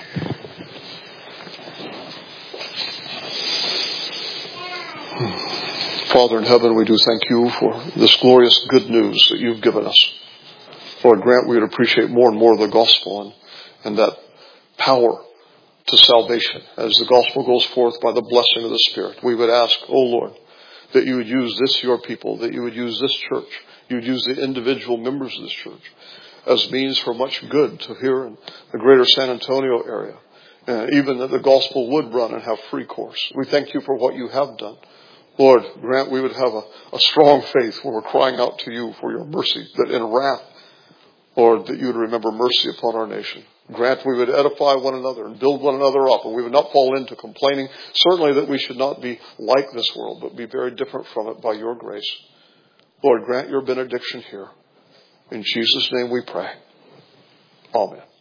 Father in heaven, we do thank You for this glorious good news that You've given us. Lord, grant we would appreciate more and more the gospel and, and that power to salvation as the gospel goes forth by the blessing of the Spirit. We would ask, oh Lord, that You would use this, Your people, that You would use this church, You would use the individual members of this church as means for much good to here in the greater San Antonio area. Uh, even that the gospel would run and have free course. We thank You for what You have done. Lord, grant we would have a, a strong faith when we're crying out to You for Your mercy, that in wrath, Lord, that You would remember mercy upon our nation. Grant we would edify one another and build one another up, and we would not fall into complaining. Certainly that we should not be like this world, but be very different from it by Your grace. Lord, grant Your benediction here. In Jesus' name we pray. Amen.